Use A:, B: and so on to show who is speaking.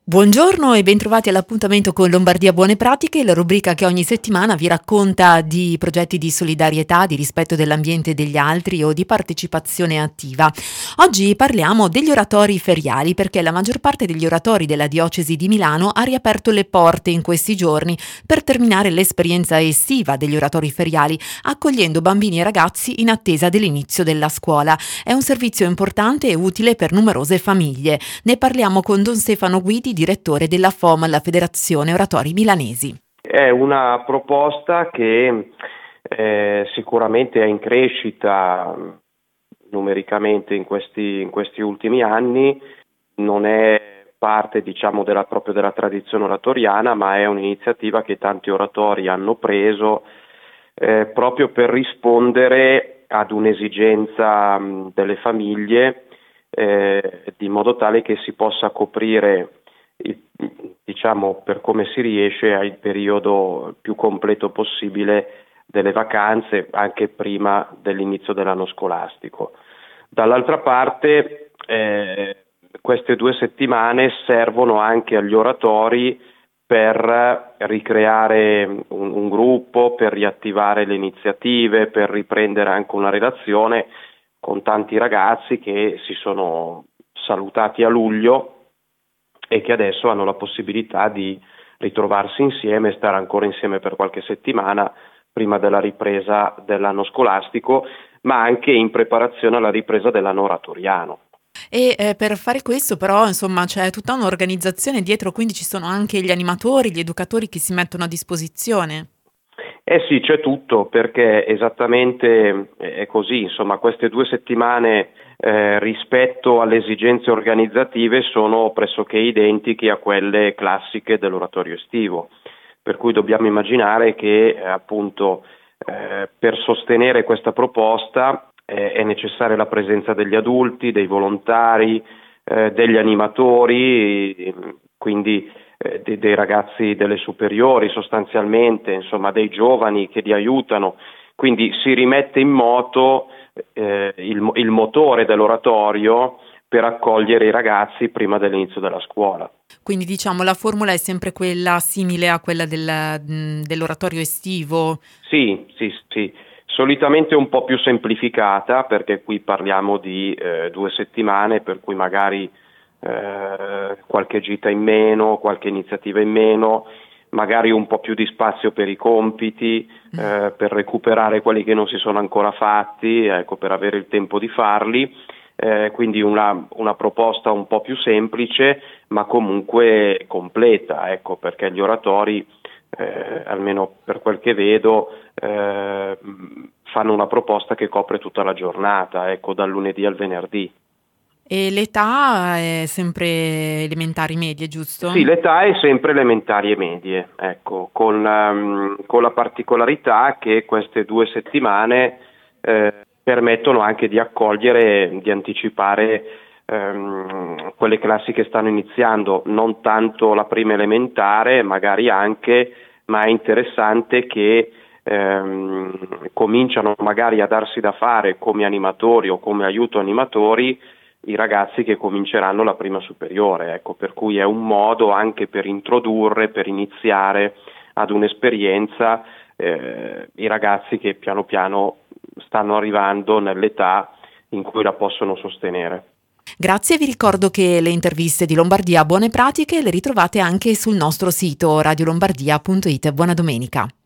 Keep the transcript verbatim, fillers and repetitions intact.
A: Buongiorno e bentrovati all'appuntamento con Lombardia Buone Pratiche, la rubrica che ogni settimana vi racconta di progetti di solidarietà, di rispetto dell'ambiente e degli altri o di partecipazione attiva. Oggi parliamo degli oratori feriali perché la maggior parte degli oratori della diocesi di Milano ha riaperto le porte in questi giorni per terminare l'esperienza estiva degli oratori feriali, accogliendo bambini e ragazzi in attesa dell'inizio della scuola. È un servizio importante e utile per numerose famiglie. Ne parliamo con Don Stefano Guidi, direttore della F O M, la Federazione Oratori Milanesi.
B: È una proposta che eh, sicuramente è in crescita numericamente in questi, in questi ultimi anni, non è parte diciamo della, proprio della tradizione oratoriana, ma è un'iniziativa che tanti oratori hanno preso eh, proprio per rispondere ad un'esigenza mh, delle famiglie eh, di modo tale che si possa coprire il, diciamo per come si riesce il periodo più completo possibile delle vacanze anche prima dell'inizio dell'anno scolastico. Dall'altra parte eh, queste due settimane servono anche agli oratori per ricreare un, un gruppo, per riattivare le iniziative, per riprendere anche una relazione con tanti ragazzi che si sono salutati a luglio e che adesso hanno la possibilità di ritrovarsi insieme e stare ancora insieme per qualche settimana prima della ripresa dell'anno scolastico, ma anche in preparazione alla ripresa dell'anno oratoriano.
A: E eh, per fare questo però insomma c'è tutta un'organizzazione dietro, quindi ci sono anche gli animatori, gli educatori che si mettono a disposizione.
B: Eh sì, c'è tutto, perché esattamente è così, insomma queste due settimane eh, rispetto alle esigenze organizzative sono pressoché identiche a quelle classiche dell'oratorio estivo, per cui dobbiamo immaginare che eh, appunto eh, per sostenere questa proposta eh, è necessaria la presenza degli adulti, dei volontari, eh, degli animatori, quindi eh, dei, dei ragazzi delle superiori sostanzialmente, insomma dei giovani che li aiutano, quindi si rimette in moto eh, il, il motore dell'oratorio per accogliere i ragazzi prima dell'inizio della scuola.
A: Quindi diciamo la formula è sempre quella simile a quella del, mh, dell'oratorio estivo?
B: Sì, sì, sì. Solitamente un po' più semplificata, perché qui parliamo di eh, due settimane, per cui magari eh, qualche gita in meno, qualche iniziativa in meno, magari un po' più di spazio per i compiti, eh, per recuperare quelli che non si sono ancora fatti, ecco, per avere il tempo di farli. Eh, quindi una, una proposta un po' più semplice, ma comunque completa, ecco, perché gli oratori Eh, almeno per quel che vedo, eh, fanno una proposta che copre tutta la giornata, ecco, dal lunedì al venerdì.
A: E l'età è sempre elementari medie, giusto?
B: Sì, l'età è sempre elementari e medie, ecco, con, um, con la particolarità che queste due settimane eh, permettono anche di accogliere, di anticipare um, quelle classi che stanno iniziando, non tanto la prima elementare, magari anche, ma è interessante che ehm, cominciano magari a darsi da fare come animatori o come aiuto animatori i ragazzi che cominceranno la prima superiore, ecco, per cui è un modo anche per introdurre, per iniziare ad un'esperienza eh, i ragazzi che piano piano stanno arrivando nell'età in cui la possono sostenere.
A: Grazie, vi ricordo che le interviste di Lombardia Buone Pratiche le ritrovate anche sul nostro sito radiolombardia punto it. Buona domenica.